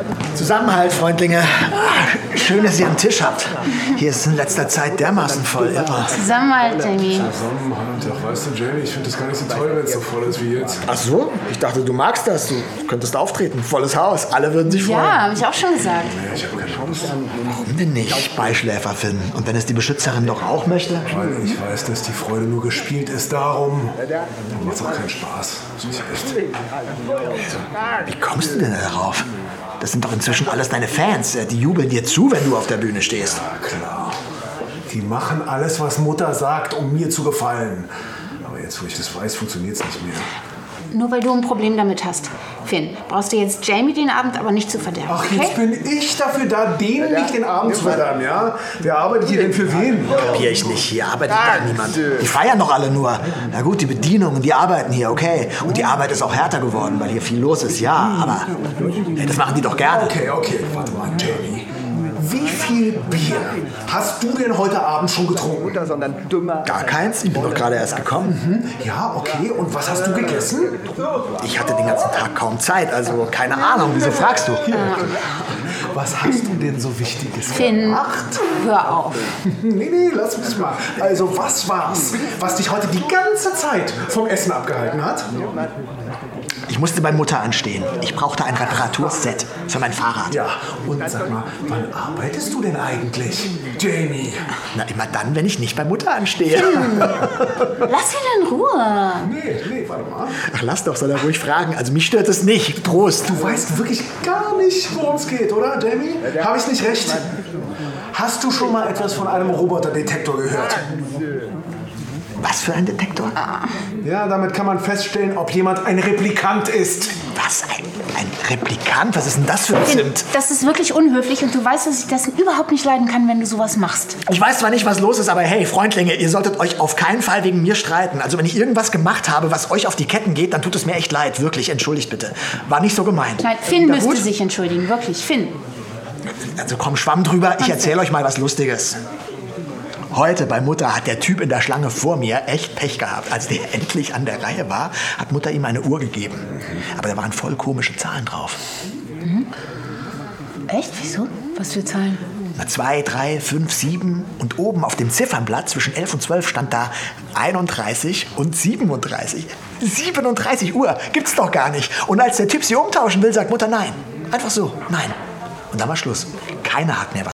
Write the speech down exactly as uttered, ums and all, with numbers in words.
Zusammenhalt, Freundlinge. Ah, schön, dass ihr einen Tisch habt. Hier ist es in letzter Zeit dermaßen voll. Irre. Zusammenhalt, Jamie. Zusammenhalt. Ach, weißt du, Jamie, ich finde das gar nicht so toll, wenn es so voll ist wie jetzt. Ach so? Ich dachte, du magst das. Du könntest auftreten. Volles Haus. Alle würden sich freuen. Ja, habe ich auch schon gesagt. Ja, ich habe keine Chance. Warum denn nicht? Beischläfer finden. Und wenn es die Beschützerin doch auch möchte? Weil ich weiß, dass die Freude nur gespielt ist, darum. Dann macht's auch keinen Spaß. Das ist echt. Wie kommst du denn darauf? Das sind doch inzwischen alles deine Fans. Die jubeln dir zu, wenn du auf der Bühne stehst. Ja, klar. Die machen alles, was Mutter sagt, um mir zu gefallen. Aber jetzt, wo ich das weiß, funktioniert es nicht mehr. Nur weil du ein Problem damit hast. Finn, brauchst du jetzt Jamie den Abend aber nicht zu verderben. Ach, okay? jetzt bin ich dafür da, denen nicht den Abend zu verderben, ja? Wer arbeitet hier denn für wen? Kapier ich nicht. Hier arbeitet gar niemand. Die feiern doch alle nur. Na gut, die Bedienungen, die arbeiten hier, okay. Und die Arbeit ist auch härter geworden, weil hier viel los ist, ja. Aber hey, das machen die doch gerne. Okay, okay, warte mal, Jamie. Wie viel Bier hast du denn heute Abend schon getrunken? Gar keins. Ich bin doch gerade erst gekommen. Mhm. Ja, okay. Und was hast du gegessen? Ich hatte den ganzen Tag kaum Zeit, also keine Ahnung. Wieso fragst du? Was hast du denn so Wichtiges Finn, gemacht? hör auf. Nee, nee, lass mich mal. Also, was war's, was dich heute die ganze Zeit vom Essen abgehalten hat? Ich musste bei Mutter anstehen. Ich brauchte ein Reparaturset für mein Fahrrad. Ja, und sag mal, wann arbeitest du denn eigentlich, Jamie? Na, immer dann, wenn ich nicht bei Mutter anstehe. Lass ihn in Ruhe. Nee, nee, warte mal. Ach, lass doch, soll er ruhig fragen. Also mich stört es nicht. Prost. Du weißt wirklich gar nicht, worum es geht, oder, Jamie? Habe ich nicht recht? Hast du schon mal etwas von einem Roboterdetektor gehört? Was für ein Detektor? Ja, damit kann man feststellen, ob jemand ein Replikant ist. Was? Ein, ein Replikant? Was ist denn das für ein Finn, Zimt? das ist wirklich unhöflich und du weißt, dass ich das überhaupt nicht leiden kann, wenn du sowas machst. Ich weiß zwar nicht, was los ist, aber hey, Freundlinge, ihr solltet euch auf keinen Fall wegen mir streiten. Also wenn ich irgendwas gemacht habe, was euch auf die Ketten geht, dann tut es mir echt leid. Wirklich, entschuldigt bitte. War nicht so gemeint. Nein, Finn Na müsste gut. sich entschuldigen, wirklich, Finn. Also komm, Schwamm drüber, ich erzähle euch mal was Lustiges. Heute bei Mutter hat der Typ in der Schlange vor mir echt Pech gehabt. Als der endlich an der Reihe war, hat Mutter ihm eine Uhr gegeben. Aber da waren voll komische Zahlen drauf. Mhm. Echt? Wieso? Was für Zahlen? Na, zwei, drei, fünf, sieben und oben auf dem Ziffernblatt zwischen elf und zwölf stand da einunddreißig und siebenunddreißig. siebenunddreißig Uhr, gibt's doch gar nicht. Und als der Typ sie umtauschen will, sagt Mutter nein. Einfach so, nein. Und dann war Schluss. Keiner hat mehr was.